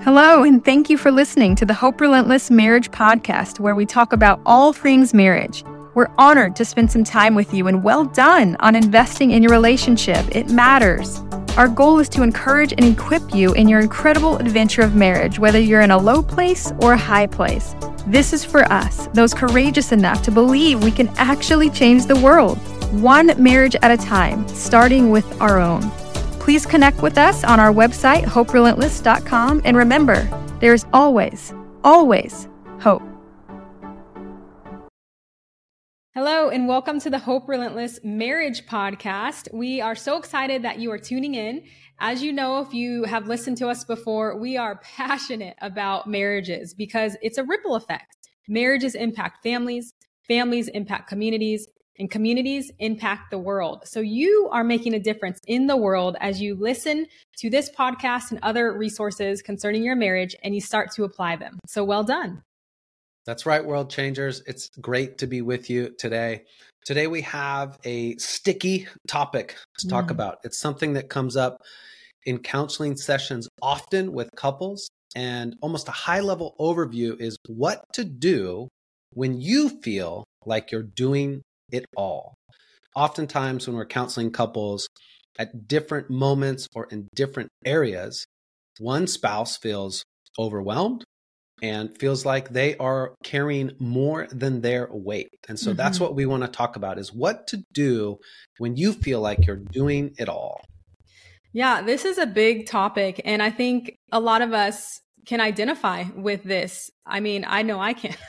Hello, and thank you for listening to the Hope Relentless Marriage Podcast, where we talk about all things marriage. We're honored to spend some time with you, and well done on investing in your relationship. It matters. Our goal is to encourage and equip you in your incredible adventure of marriage, whether you're in a low place or a high place. This is for us, those courageous enough to believe we can actually change the world, one marriage at a time, starting with our own. Please connect with us on our website, hoperelentless.com, and remember, there is always, always hope. Hello, and welcome to the Hope Relentless Marriage Podcast. We are so excited that you are tuning in. As you know, if you have listened to us before, we are passionate about marriages because it's a ripple effect. Marriages impact families, families impact communities, and communities impact the world. So you are making a difference in the world as you listen to this podcast and other resources concerning your marriage and you start to apply them. So well done. That's right, world changers. It's great to be with you today. Today we have a sticky topic to talk about. It's something that comes up in counseling sessions often with couples, and almost a high-level overview is what to do when you feel like you're doing it all. Oftentimes when we're counseling couples at different moments or in different areas, one spouse feels overwhelmed and feels like they are carrying more than their weight. And so that's what we want to talk about, is what to do when you feel like you're doing it all. Yeah, this is a big topic. And I think a lot of us can identify with this. I mean, I know I can.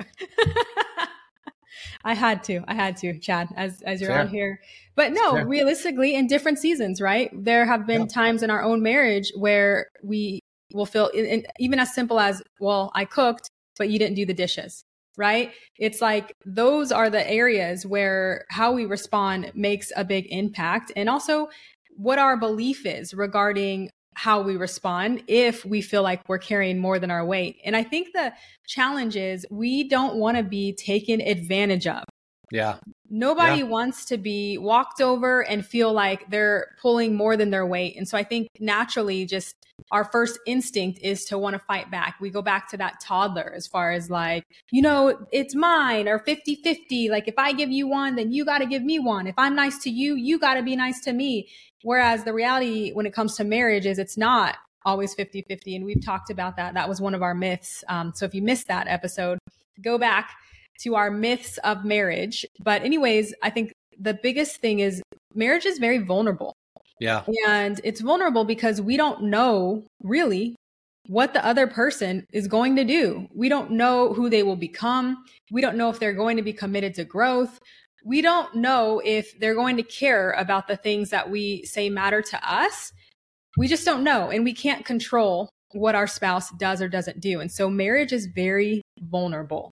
I had to, Chad, as you're on here. But no, realistically, in different seasons, right? There have been times in our own marriage where we will feel, even as simple as, well, I cooked, but you didn't do the dishes, right? It's like those are the areas where how we respond makes a big impact. And also what our belief is regarding how we respond if we feel like we're carrying more than our weight. And I think the challenge is we don't want to be taken advantage of. Yeah. Nobody wants to be walked over and feel like they're pulling more than their weight. And so I think naturally just our first instinct is to want to fight back. We go back to that toddler as far as like, it's mine, or 50-50. Like if I give you one, then you got to give me one. If I'm nice to you, you got to be nice to me. Whereas the reality when it comes to marriage is it's not always 50-50. And we've talked about that. That was one of our myths. So if you missed that episode, go back to our myths of marriage. But anyways, I think the biggest thing is marriage is very vulnerable. Yeah. And it's vulnerable because we don't know really what the other person is going to do. We don't know who they will become. We don't know if they're going to be committed to growth. We don't know if they're going to care about the things that we say matter to us. We just don't know. And we can't control what our spouse does or doesn't do. And so marriage is very vulnerable.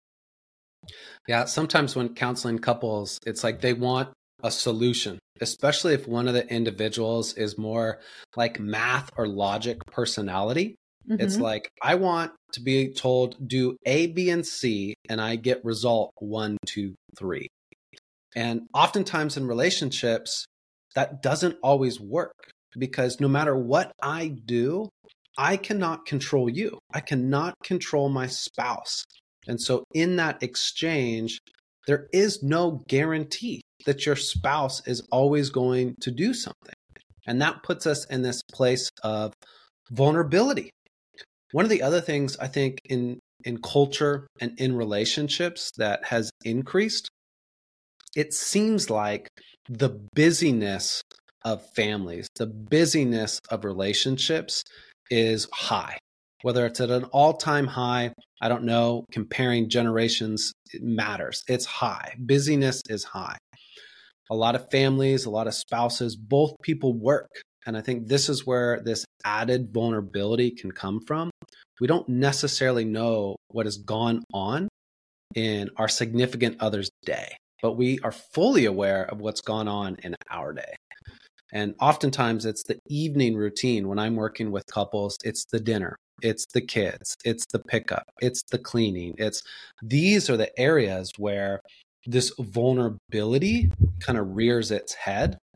Yeah. Sometimes when counseling couples, it's like they want a solution, especially if one of the individuals is more like math or logic personality. It's like, I want to be told, do A, B, and C, and I get result 1, 2, 3. And oftentimes in relationships, that doesn't always work, because no matter what I do, I cannot control you. I cannot control my spouse. And so in that exchange, there is no guarantee that your spouse is always going to do something. And that puts us in this place of vulnerability. One of the other things I think in culture and in relationships that has increased, it seems like the busyness of families, the busyness of relationships is high. Whether it's at an all-time high, I don't know, comparing generations, it matters. It's high. Busyness is high. A lot of families, a lot of spouses, both people work. And I think this is where this added vulnerability can come from. We don't necessarily know what has gone on in our significant other's day, but we are fully aware of what's gone on in our day. And oftentimes it's the evening routine. When I'm working with couples, it's the dinner, it's the kids, it's the pickup, it's the cleaning. These are the areas where this vulnerability kind of rears its head.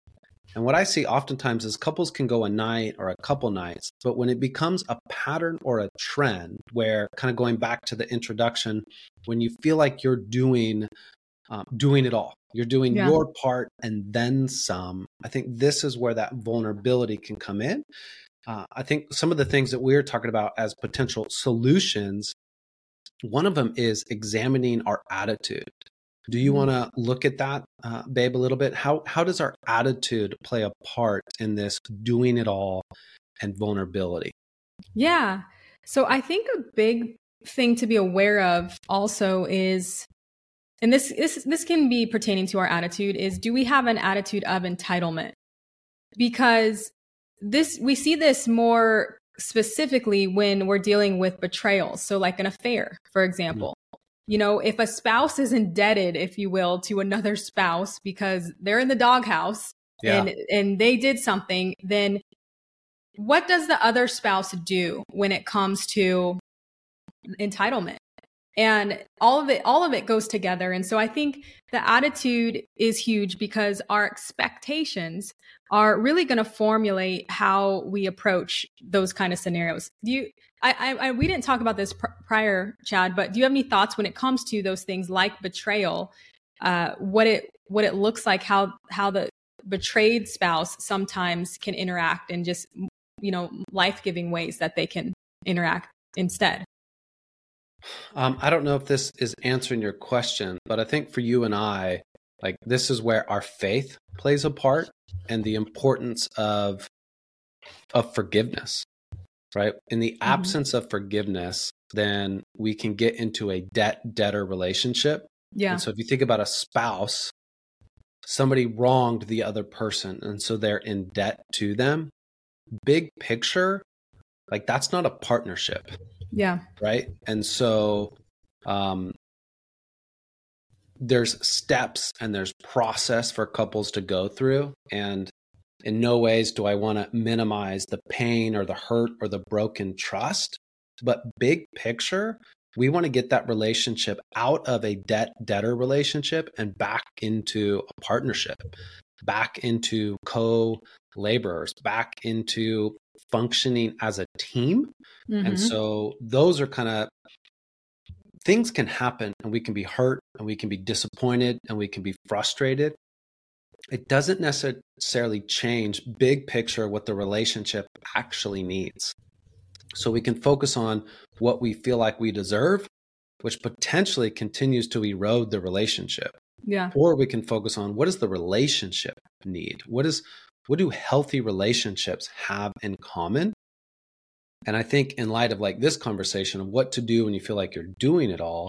And what I see oftentimes is couples can go a night or a couple nights, but when it becomes a pattern or a trend where, kind of going back to the introduction, when you feel like you're doing it all, you're doing Yeah. your part and then some, I think this is where that vulnerability can come in. I think some of the things that we're talking about as potential solutions, one of them is examining our attitude. Do you want to look at that, babe, a little bit? How does our attitude play a part in this doing it all and vulnerability? Yeah. So I think a big thing to be aware of also is, and this can be pertaining to our attitude, is do we have an attitude of entitlement? Because we see this more specifically when we're dealing with betrayal. So like an affair, for example. You know, if a spouse is indebted, if you will, to another spouse because they're in the doghouse and they did something, then what does the other spouse do when it comes to entitlement? And all of it goes together. And so I think the attitude is huge because our expectations are really going to formulate how we approach those kind of scenarios. We didn't talk about this prior, Chad, but do you have any thoughts when it comes to those things like betrayal, what it looks like, how the betrayed spouse sometimes can interact in just, life-giving ways that they can interact instead? I don't know if this is answering your question, but I think for you and I, like, this is where our faith plays a part and the importance of forgiveness, right? In the absence of forgiveness, then we can get into a debtor relationship. Yeah. And so if you think about a spouse, somebody wronged the other person, and so they're in debt to them. Big picture, like, that's not a partnership. Yeah. Right. And so there's steps and there's process for couples to go through. And in no ways do I want to minimize the pain or the hurt or the broken trust. But big picture, we want to get that relationship out of a debtor relationship and back into a partnership, back into co-laborers, back into functioning as a team. And so those are kind of things can happen, and we can be hurt and we can be disappointed and we can be frustrated. It doesn't necessarily change big picture what the relationship actually needs. So we can focus on what we feel like we deserve, which potentially continues to erode the relationship. Yeah. Or we can focus on what does the relationship need? What do healthy relationships have in common? And I think in light of like this conversation of what to do when you feel like you're doing it all,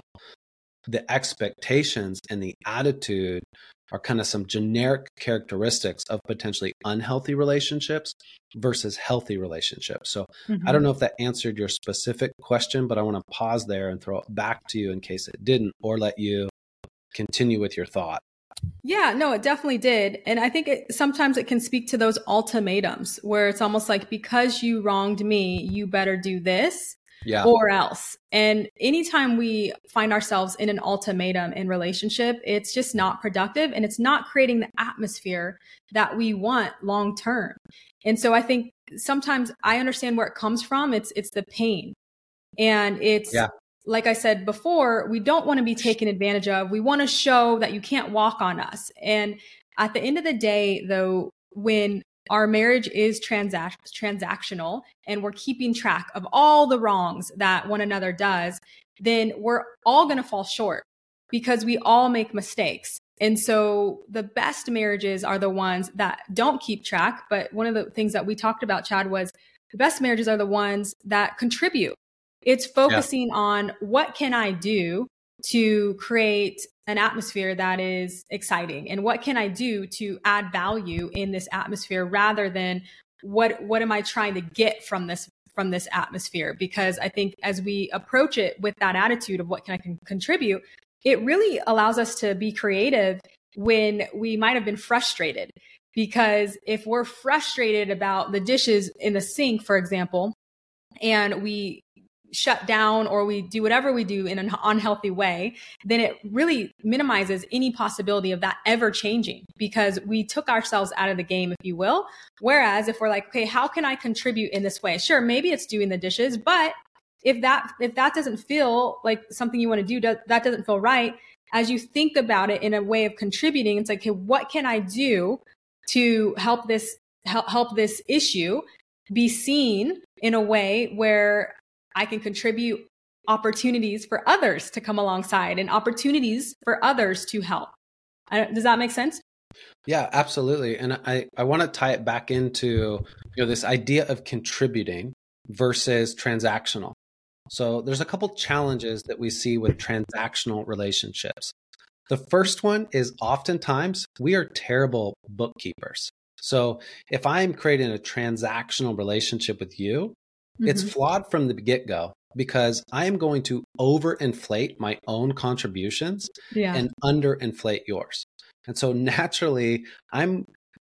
the expectations and the attitude are kind of some generic characteristics of potentially unhealthy relationships versus healthy relationships. So I don't know if that answered your specific question, but I want to pause there and throw it back to you in case it didn't, or let you continue with your thought. Yeah, no, it definitely did. And I think sometimes it can speak to those ultimatums where it's almost like, because you wronged me, you better do this or else. And anytime we find ourselves in an ultimatum in relationship, it's just not productive and it's not creating the atmosphere that we want long term. And so I think sometimes I understand where it comes from. It's the pain. And it's like I said before, we don't want to be taken advantage of. We want to show that you can't walk on us. And at the end of the day, though, when our marriage is transactional and we're keeping track of all the wrongs that one another does, then we're all going to fall short because we all make mistakes. And so the best marriages are the ones that don't keep track. But one of the things that we talked about, Chad, was the best marriages are the ones that contribute. It's focusing on what can I do to create an atmosphere that is exciting, and what can I do to add value in this atmosphere rather than what am I trying to get from this atmosphere? Because I think as we approach it with that attitude of what can I contribute, it really allows us to be creative when we might have been frustrated. Because if we're frustrated about the dishes in the sink, for example, and we shut down or we do whatever we do in an unhealthy way, then it really minimizes any possibility of that ever changing because we took ourselves out of the game, if you will. Whereas if we're like, okay, how can I contribute in this way? Sure, maybe it's doing the dishes, but if that doesn't feel like something you want to do, that doesn't feel right, as you think about it in a way of contributing, it's like, okay, what can I do to help this issue be seen in a way where I can contribute opportunities for others to come alongside and opportunities for others to help. Does that make sense? Yeah, absolutely. And I want to tie it back into, this idea of contributing versus transactional. So there's a couple challenges that we see with transactional relationships. The first one is oftentimes we are terrible bookkeepers. So if I'm creating a transactional relationship with you, it's flawed from the get-go because I am going to overinflate my own contributions and underinflate yours. And so naturally, I'm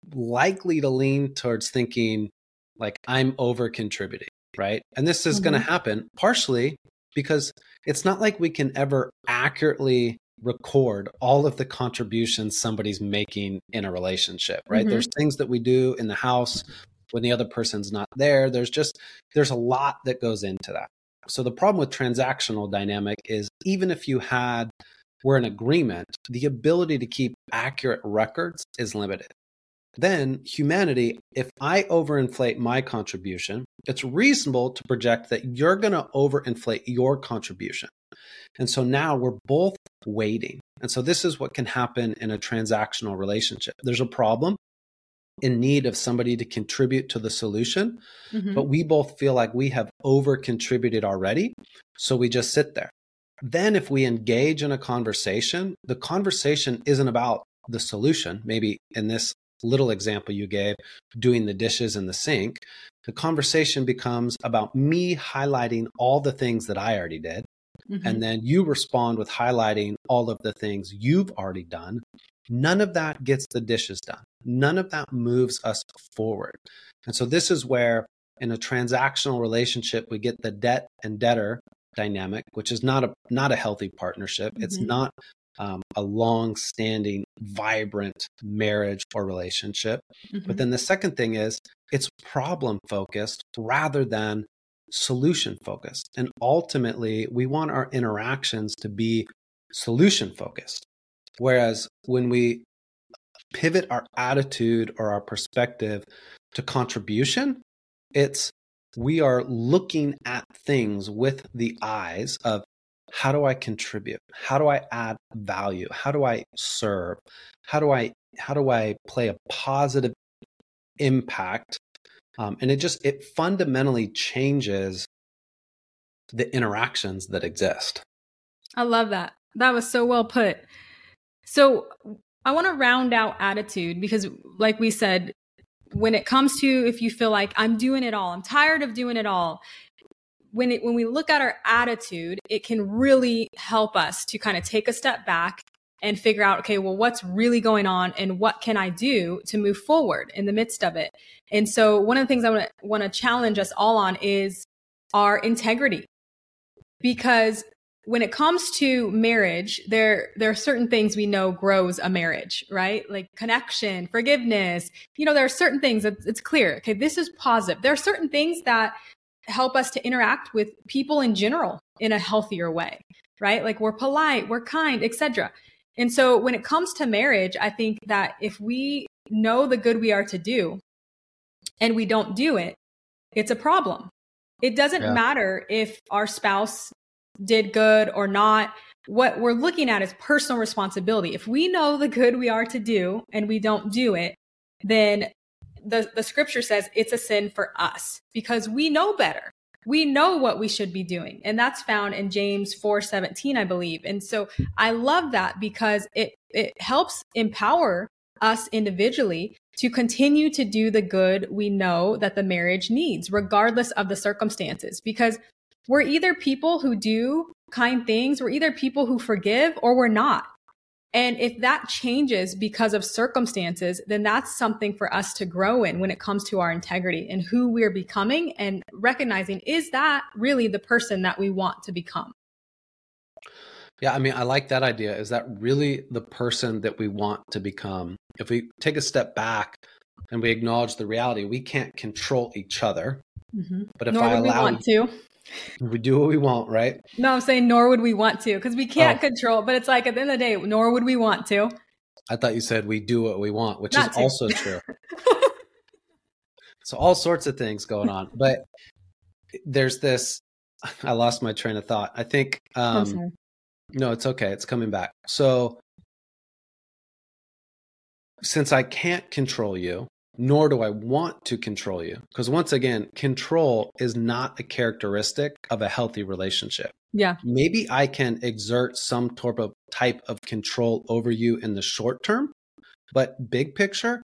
likely to lean towards thinking like I'm over contributing, right? And this is going to happen partially because it's not like we can ever accurately record all of the contributions somebody's making in a relationship, right? There's things that we do in the house when the other person's not there. There's a lot that goes into that. So the problem with transactional dynamic is even if we're in agreement, the ability to keep accurate records is limited. Then humanity, if I overinflate my contribution, it's reasonable to project that you're going to overinflate your contribution. And so now we're both waiting. And so this is what can happen in a transactional relationship. There's a problem in need of somebody to contribute to the solution, but we both feel like we have over contributed already. So we just sit there. Then if we engage in a conversation, the conversation isn't about the solution. Maybe in this little example you gave, doing the dishes in the sink, the conversation becomes about me highlighting all the things that I already did. And then you respond with highlighting all of the things you've already done. None of that gets the dishes done. None of that moves us forward. And so this is where in a transactional relationship, we get the debt and debtor dynamic, which is not a healthy partnership. It's not a long-standing, vibrant marriage or relationship. But then the second thing is it's problem-focused rather than solution-focused. And ultimately, we want our interactions to be solution-focused. Whereas when we pivot our attitude or our perspective to contribution, we are looking at things with the eyes of how do I contribute? How do I add value? How do I serve? How do I play a positive impact? And it fundamentally changes the interactions that exist. I love that. That was so well put. So I want to round out attitude because like we said, when it comes to if you feel like I'm doing it all, I'm tired of doing it all, when we look at our attitude, it can really help us to kind of take a step back and figure out, okay, well, what's really going on and what can I do to move forward in the midst of it? And so one of the things I want to challenge us all on is our integrity. Because when it comes to marriage, there are certain things we know grows a marriage, right? Like connection, forgiveness. There are certain things that it's clear. Okay, this is positive. There are certain things that help us to interact with people in general in a healthier way, right? Like we're polite, we're kind, etc. And so when it comes to marriage, I think that if we know the good we are to do and we don't do it, it's a problem. It doesn't matter if our spouse did good or not. What we're looking at is personal responsibility. If we know the good we are to do and we don't do it, then the scripture says it's a sin for us because we know better. We know what we should be doing. And that's found in James 4:17, I believe. And so I love that because it helps empower us individually to continue to do the good we know that the marriage needs, regardless of the circumstances. Because we're either people who do kind things, we're either people who forgive, or we're not. And if that changes because of circumstances, then that's something for us to grow in when it comes to our integrity and who we're becoming, and recognizing, is that really the person that we want to become? Yeah, I mean, I like that idea. Is that really the person that we want to become? If we take a step back and we acknowledge the reality, we can't control each other. But if Nor I would we allow, want to. we do what we want, right? No, I'm saying nor would we want to, because we can't control. But it's like, at the end of the day, nor would we want to. I thought you said we do what we want, which Not is to. also true. So all sorts of things going on. But there's this, I lost my train of thought. I think, I'm sorry. no, it's okay. It's coming back. So since I can't control you, nor do I want to control you, because once again, control is not a characteristic of a healthy relationship. Yeah. Maybe I can exert some type of control over you in the short term, but big picture,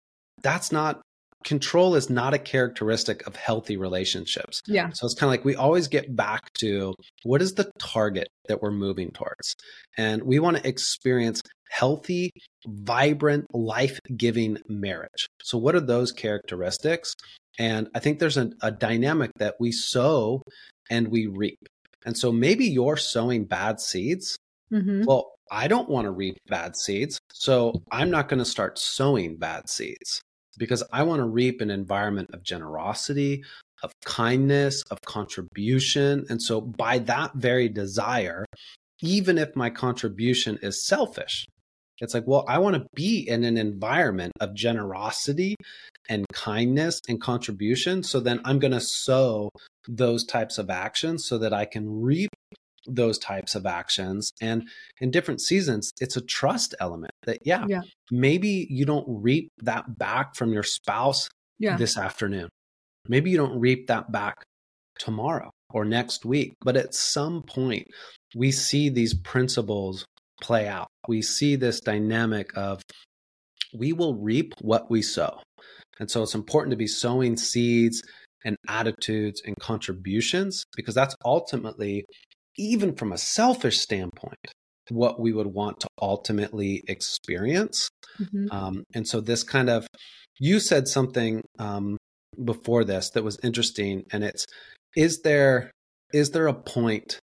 control is not a characteristic of healthy relationships. Yeah. So it's kind of like we always get back to, what is the target that we're moving towards? And we want to experience healthy, vibrant, life-giving marriage. So what are those characteristics? And I think there's a dynamic that we sow and we reap. And so maybe you're sowing bad seeds. Well, I don't want to reap bad seeds. So I'm not going to start sowing bad seeds, because I want to reap an environment of generosity, of kindness, of contribution. And so by that very desire, even if my contribution is selfish, it's like, well, I want to be in an environment of generosity and kindness and contribution. So then I'm going to sow those types of actions so that I can reap those types of actions. And in different seasons, it's a trust element that, maybe you don't reap that back from your spouse this afternoon. Maybe you don't reap that back tomorrow or next week. But at some point, we see these principles play out. We see this dynamic of, we will reap what we sow. And so it's important to be sowing seeds and attitudes and contributions, because that's ultimately, even from a selfish standpoint, what we would want to ultimately experience. And so this kind of, you said something before this that was interesting, and it's, is there a point?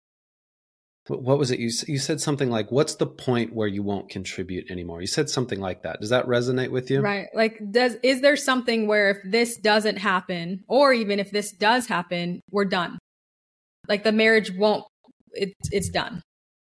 What was it? You said something like, what's the point where you won't contribute anymore? You said something like that. Does that resonate with you? Right. Like, is there something where if this doesn't happen, or even if this does happen, we're done? Like the marriage won't, it's done.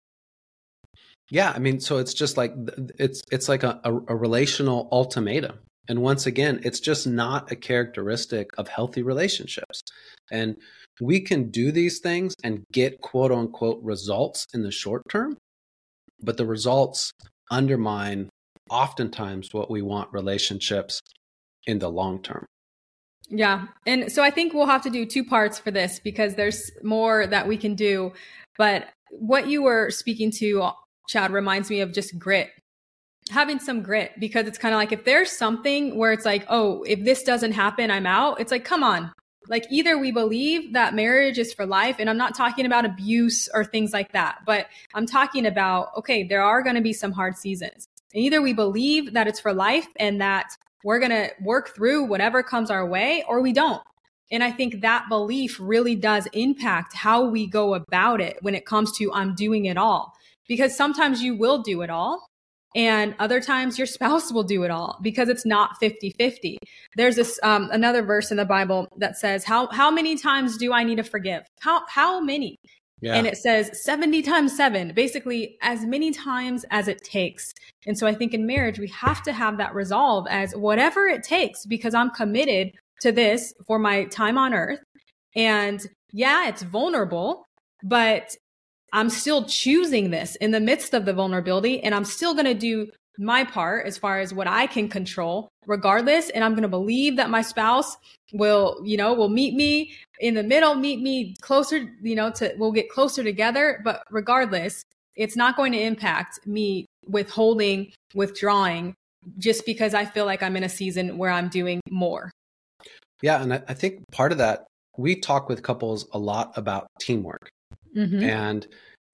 Yeah. I mean, so it's just like, it's like a relational ultimatum. And once again, it's just not a characteristic of healthy relationships. And we can do these things and get quote unquote results in the short term, but the results undermine oftentimes what we want relationships in the long term. Yeah. And so I think we'll have to do two parts for this, because there's more that we can do. But what you were speaking to, Chad, reminds me of just grit. Having some grit, because it's kind of like, if there's something where it's like, oh, if this doesn't happen, I'm out. It's like, come on. Like, either we believe that marriage is for life, and I'm not talking about abuse or things like that, but I'm talking about, okay, there are going to be some hard seasons. And either we believe that it's for life and that we're going to work through whatever comes our way, or we don't. And I think that belief really does impact how we go about it when it comes to, I'm doing it all. Because sometimes you will do it all, and other times your spouse will do it all, because it's not 50-50. There's this another verse in the Bible that says, how many times do I need to forgive? How many? Yeah. And it says 70 times 7, basically as many times as it takes. And so I think in marriage, we have to have that resolve as whatever it takes, because I'm committed to this for my time on earth. And yeah, it's vulnerable, but I'm still choosing this in the midst of the vulnerability, and I'm still going to do my part as far as what I can control regardless. And I'm going to believe that my spouse will meet me in the middle, meet me closer, we'll get closer together. But regardless, it's not going to impact me withholding, withdrawing, just because I feel like I'm in a season where I'm doing more. Yeah. And I think part of that, we talk with couples a lot about teamwork. And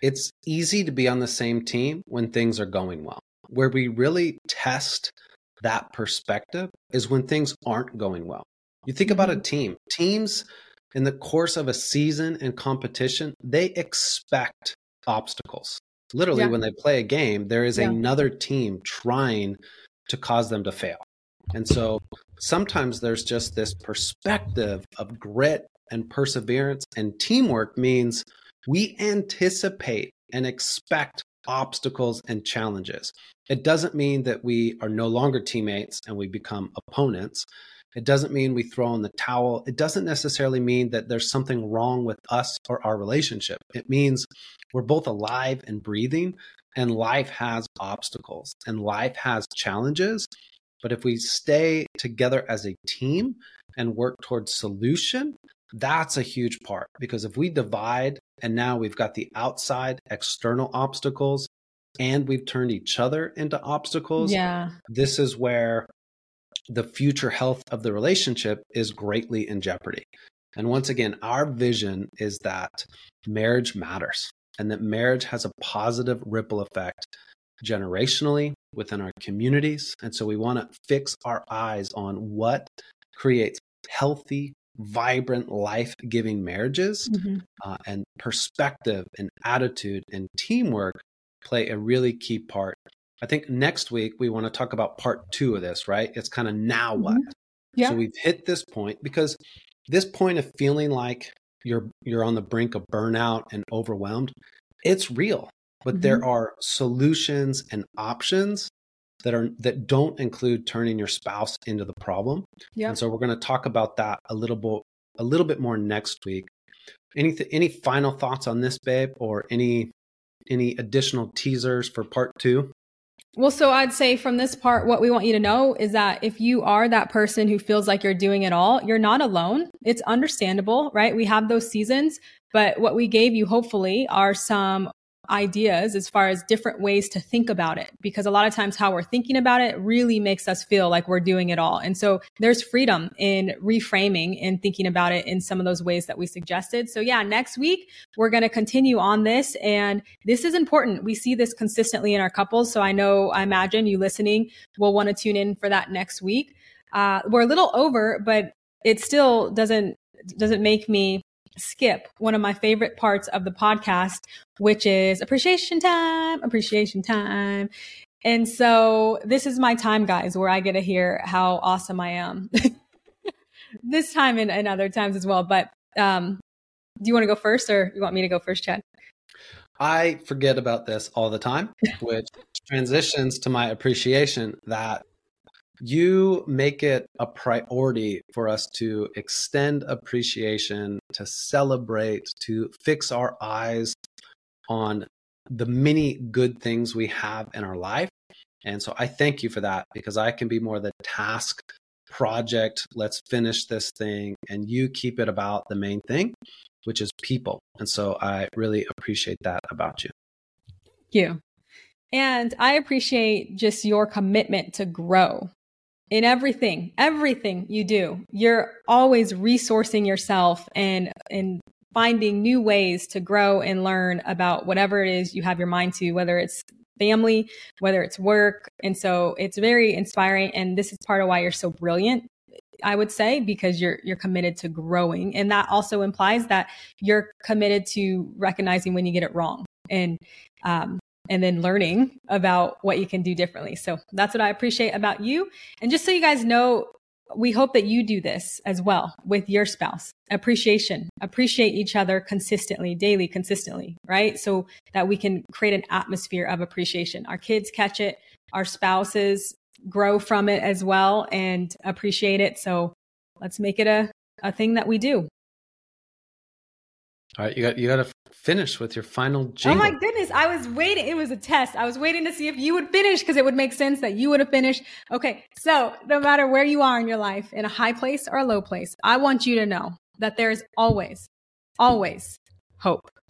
it's easy to be on the same team when things are going well. Where we really test that perspective is when things aren't going well. You think about a team. Teams in the course of a season and competition, they expect obstacles. Literally, when they play a game, there is another team trying to cause them to fail. And so sometimes there's just this perspective of grit and perseverance, and teamwork means we anticipate and expect obstacles and challenges. It doesn't mean that we are no longer teammates and we become opponents. It doesn't mean we throw in the towel. It doesn't necessarily mean that there's something wrong with us or our relationship. It means we're both alive and breathing, and life has obstacles and life has challenges. But if we stay together as a team and work towards solution, that's a huge part. Because if we divide and now we've got the outside external obstacles and we've turned each other into obstacles, this is where the future health of the relationship is greatly in jeopardy. And once again, our vision is that marriage matters and that marriage has a positive ripple effect generationally within our communities. And so we want to fix our eyes on what creates healthy, vibrant, life-giving marriages, and perspective and attitude and teamwork play a really key part. I think next week we want to talk about part 2 of this, right? It's kind of now what? So we've hit this point, because this point of feeling like you're on the brink of burnout and overwhelmed, it's real, but there are solutions and options that don't include turning your spouse into the problem. And so we're going to talk about that a little bit more next week. Any final thoughts on this, babe, or any additional teasers for part 2? Well, so I'd say from this part, what we want you to know is that if you are that person who feels like you're doing it all, you're not alone. It's understandable, right? We have those seasons, but what we gave you hopefully are some ideas as far as different ways to think about it, because a lot of times how we're thinking about it really makes us feel like we're doing it all. And so there's freedom in reframing and thinking about it in some of those ways that we suggested. So next week, we're going to continue on this. And this is important. We see this consistently in our couples. So I imagine you listening will want to tune in for that next week. We're a little over, but it still doesn't make me skip one of my favorite parts of the podcast, which is appreciation time. And so this is my time, guys, where I get to hear how awesome I am this time and other times as well. But do you want to go first, or you want me to go first, Chad? I forget about this all the time, which transitions to my appreciation that you make it a priority for us to extend appreciation, to celebrate, to fix our eyes on the many good things we have in our life. And so I thank you for that, because I can be more the task project, let's finish this thing, and you keep it about the main thing, which is people. And so I really appreciate that about you. Thank you. And I appreciate just your commitment to grow. In everything you do, you're always resourcing yourself and finding new ways to grow and learn about whatever it is you have your mind to, whether it's family, whether it's work. And so it's very inspiring. And this is part of why you're so brilliant, I would say, because you're committed to growing. And that also implies that you're committed to recognizing when you get it wrong and then learning about what you can do differently. So that's what I appreciate about you. And just so you guys know, we hope that you do this as well with your spouse. Appreciate each other consistently, daily, consistently, right? So that we can create an atmosphere of appreciation. Our kids catch it, our spouses grow from it as well and appreciate it. So let's make it a thing that we do. All right, you got to finish with your final jingle. Oh my goodness, I was waiting. It was a test. I was waiting to see if you would finish, because it would make sense that you would have finished. Okay, so no matter where you are in your life, in a high place or a low place, I want you to know that there is always, always hope.